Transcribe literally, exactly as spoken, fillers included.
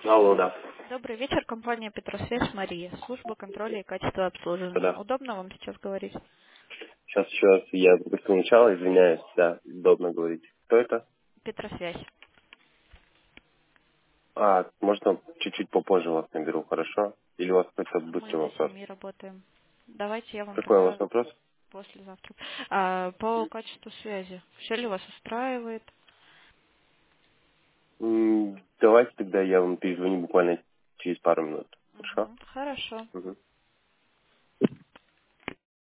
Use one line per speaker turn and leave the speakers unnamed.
Алло, да.
Добрый вечер, компания Петросвязь, Мария, служба контроля и качества обслуживания.
Да.
Удобно вам сейчас говорить?
Сейчас еще раз я пропустил начало, извиняюсь, да, удобно говорить. Кто это?
Петросвязь.
А, можно чуть-чуть попозже вас наберу, хорошо? Или у вас какой-то
Мы
быстрый
до
вопрос?
семи работаем. Давайте я вам
Какой у вас
тогда
вопрос?
послезавтра. А, по качеству связи. Все ли вас устраивает?
М, Давайте тогда я вам перезвоню буквально через пару минут. Хорошо?
Мгм, хорошо.
Мгм.